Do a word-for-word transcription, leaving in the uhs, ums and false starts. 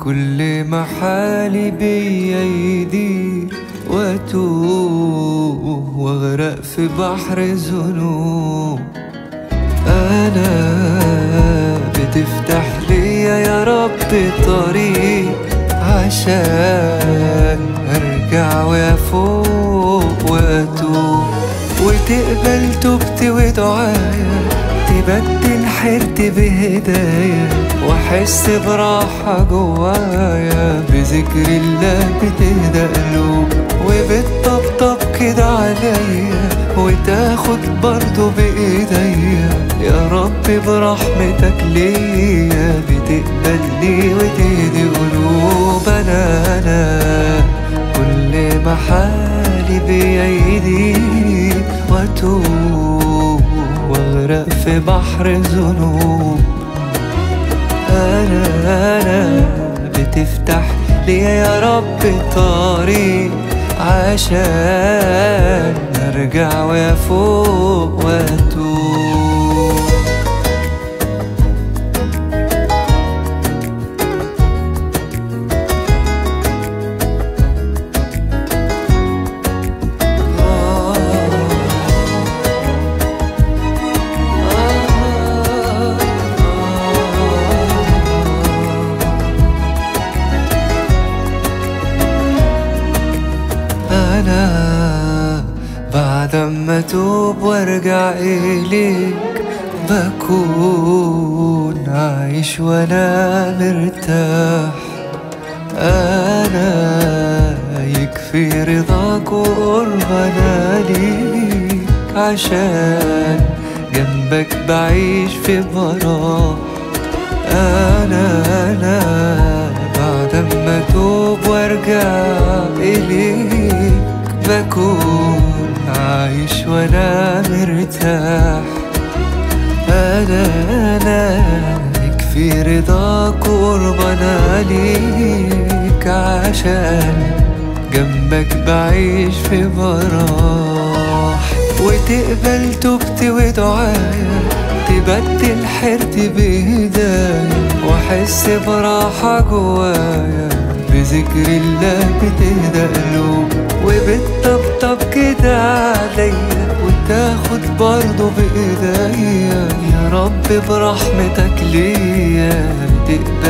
كل ما حالي بيا يضيق واتوه واغرق في بحر ذنوب، انا بتفتح ليا يا رب طريق عشان ارجع وافوق واتوب، وتقبل توبتي ودعايا، تبدل حيرتي بهدايا، واحس براحة جوايا، بذكر الله بتهدى قلوب، وبتطبطب كده عليا، وتاخد برضو بايديا يا رب برحمتك ليا، بتقبلني وتهدي قلوب. انا انا كل ما حالي بيا يضيق واتوب واغرق في بحر ذنوب، انا انا بتفتح ليا يا رب طريق عشان ارجع وافوق واتوب. أنا بعد ما أتوب وارجع إليك بكون عايش وأنا مرتاح، أنا يكفي رضاك وقربنا ليك، عشان جنبك بعيش في براح. أنا أنا بعد ما أتوب وارجع إليك بكون عايش وانا مرتاح، انا انا يكفي رضاك وقربنا ليك، عشان جنبك بعيش في براح، وتقبل توبتي ودعايا، تبدل حيرتي بهدايا، واحس براحة جوايا، بذكر الله بتهدى قلوب، وبتطبطب كده عليا، وتاخد برضو بايديا يا رب برحمتك ليا،